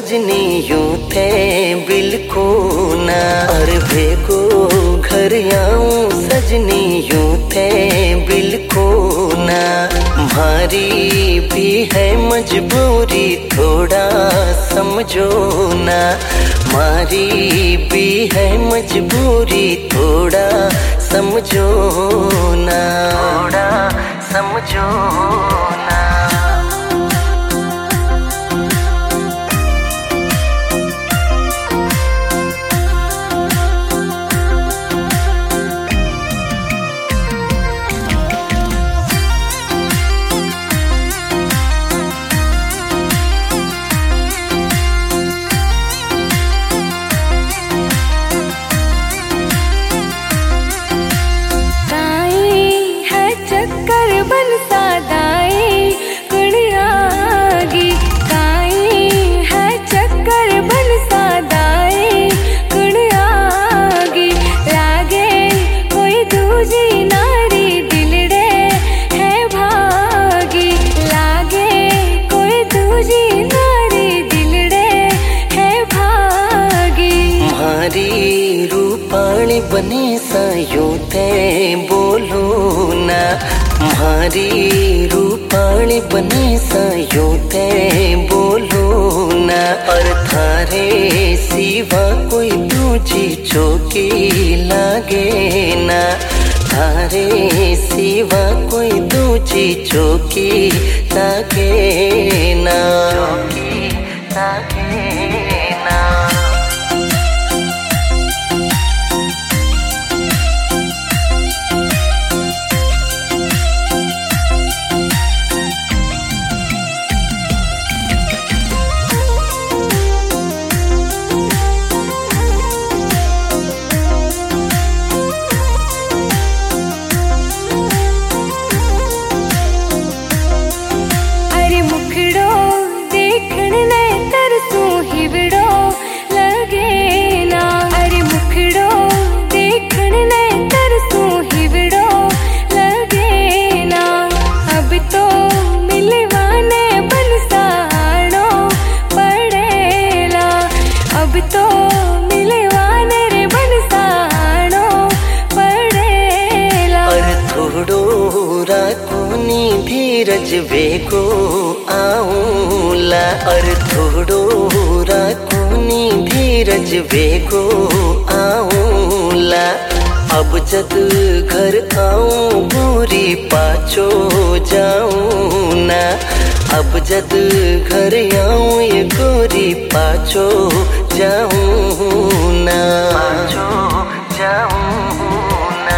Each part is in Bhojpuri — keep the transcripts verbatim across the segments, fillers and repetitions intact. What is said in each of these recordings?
सजनी यूं थे बिल्कुल ना। और भेगो घर आऊं सजनी यूं थे बिल्कुल ना। भारी भी है मजबूरी थोड़ा समझो ना। मारी भी है मजबूरी थोड़ा समझो ना। थोड़ा समझो ना। रूपाणी बने सायूं थे बोलो ना। मारी रूपाणी बने सायूं थे बोलो ना। और थारे सिवा कोई दूजी चौकी लागे ना। थारे सिवा कोई दूजी चौकी लागे ना। चौकी लागे ना। धीरज वेगो आऊला। और थोड़ो राखूनी धीरज वेगो आऊला। अब जद घर आऊं गोरी पाछो जाऊं ना। अब जद घर आऊं ये गोरी पाछो जाऊं ना। पाछो जाऊं ना।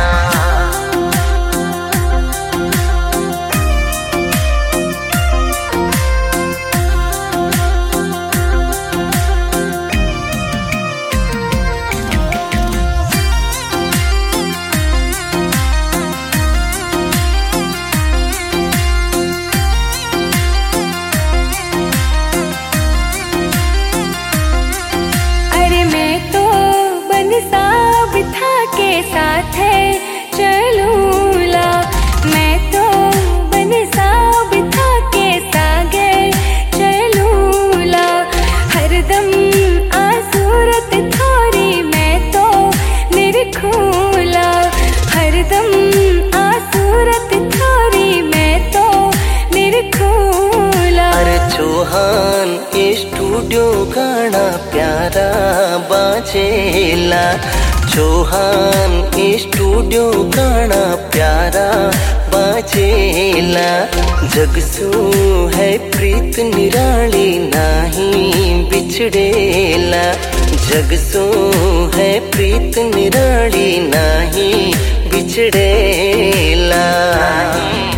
साथ है चलूला। मैं तो बन सा बिठा के सागे चलूला। हरदम आसूरत थोड़ी मैं तो निरखूला। हरदम आसूरत थोड़ी मैं तो निरखूला। अरे चौहान स्टूडियो गाना प्यारा बाजेला। चौहान स्टूडियो गाना प्यारा बाजेला। जगसू है प्रीत निराली नाही बिछड़ेला। जगसू है प्रीत निराली नाही बिछड़ेला।